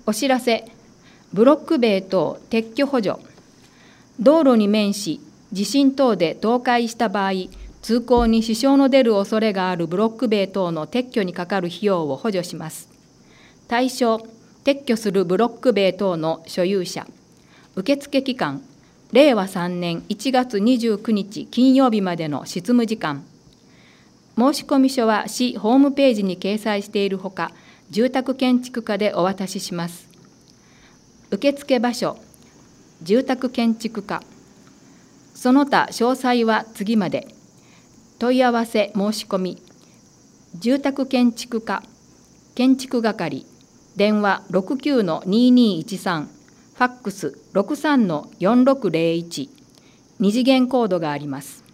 お知らせ、ブロック塀等撤去補助。道路に面し、地震等で倒壊した場合、通行に支障の出る恐れがあるブロック塀等の撤去にかかる費用を補助します。対象、撤去するブロック塀等の所有者。受付期間、令和3年1月29日金曜日までの執務時間。申込書は市ホームページに掲載しているほか、住宅建築課でお渡しします。受付場所、住宅建築課。その他詳細は次まで。問い合わせ申し込み、住宅建築課、建築係、電話 69-2213、ファックス 63-4601、二次元コードがあります。